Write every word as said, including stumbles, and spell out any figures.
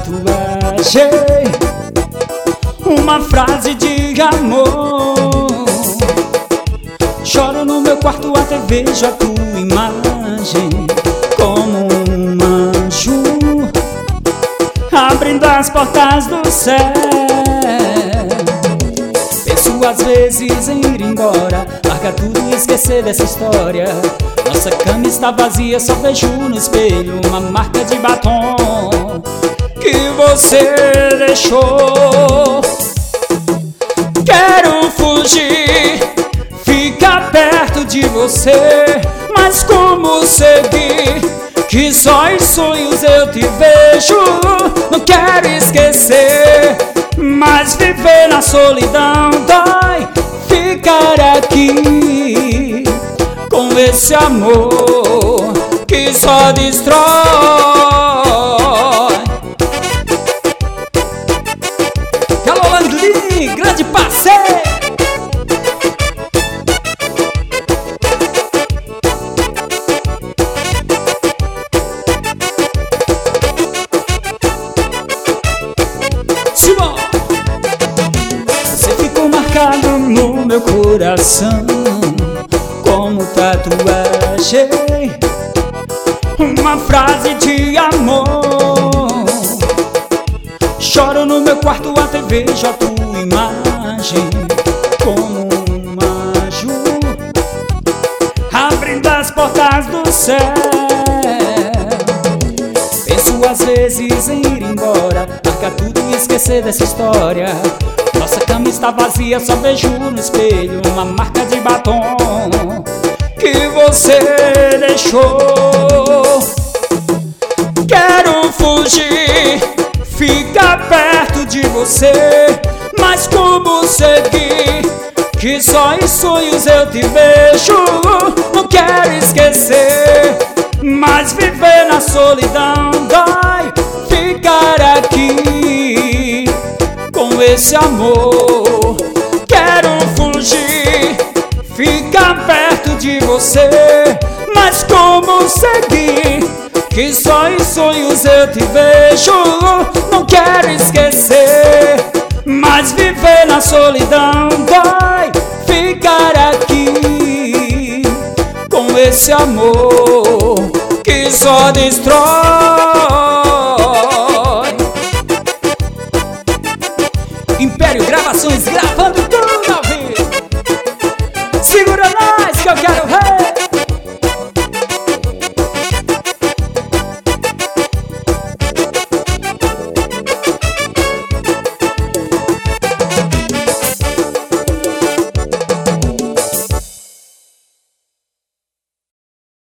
tatuagem, uma frase de amor. Choro no meu quarto, até vejo a tua imagem como um anjo abrindo as portas do céu. Penso às vezes em ir embora, largar tudo e esquecer dessa história. Nossa cama está vazia, só vejo no espelho uma marca de batom que você deixou. Quero fugir, ficar perto de você, mas como seguir? Que só em sonhos eu te vejo. Não quero esquecer, mas viver na solidão dói. Ficar aqui com esse amor que só destrói. Alô, Landry, grande parceiro. Simão, você ficou marcado no meu coração como tatuagem, uma frase de amor. Choro no meu quarto, até vejo a tua imagem como um anjo abrindo as portas do céu. Penso às vezes em ir embora, largar tudo e esquecer dessa história. Nossa cama está vazia, só vejo no espelho uma marca de batom que você deixou. Quero fugir, ficar perto de você, mas como seguir? Que só em sonhos eu te vejo. Não quero esquecer, mas viver na solidão dói. Ficar aqui com esse amor. Quero fugir, ficar perto de você, mas como seguir? Que só em sonhos eu te vejo. Não quero esquecer, mas viver na solidão dói. Ficar aqui com esse amor que só destrói.